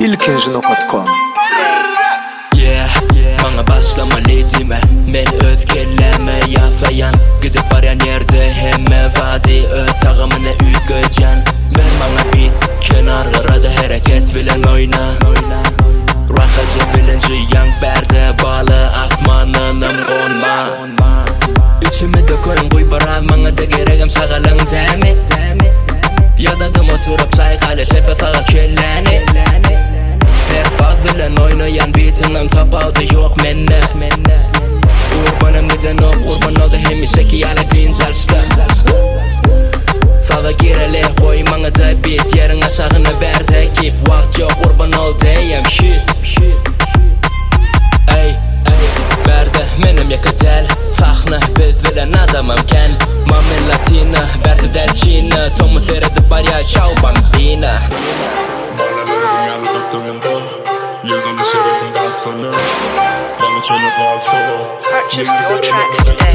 ilkinji.com. Bana başlama lidime, men öfkeleme yafayan. Gidip barayan yerde hemme vadi öz tağımını ütgöcan. Ben bana bit kenarlarda hareket bilen oyna. Rakacı bilinci yank berde balı asmanınım konma. İçime dökörüm kuy bara bana da geregim sağalın demi. Yadadım oturup saykale çepe fağa kelleni. Her fazlalan oynayan bitinim tapaldı yok menne. Urbanım giden ol, urban oldu hem işeki yalak din salçta. Fava girele koy bana da bit yerin aşağını berde kip. Vakt yok urban ol deyim shit. Ey, berde menim yakadel. Fakhna biz bilen adamım ken. Mami latina, berde del Çin'e. Tomu seyredip var ya ciao bambina. Purchase your tracks today.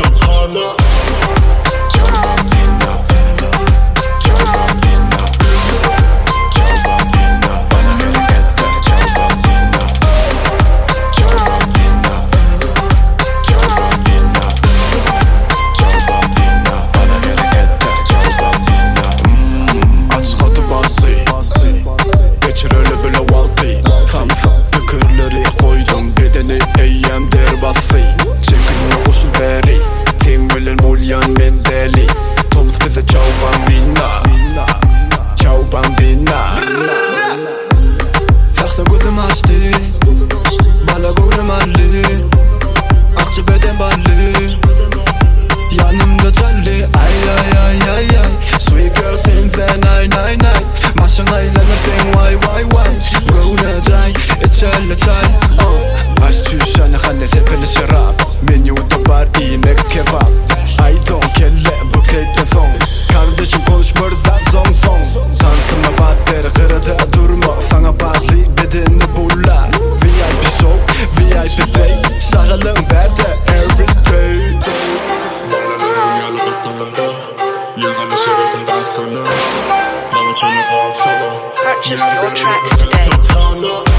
I don't care bu keyiften son. Kardeşim konuşmur zon son. Sansıma batları kırıda durma. Sana bağlı bedeni bulla. VIP show, VIP day. Sağalım berde every day. Purchase your tracks today.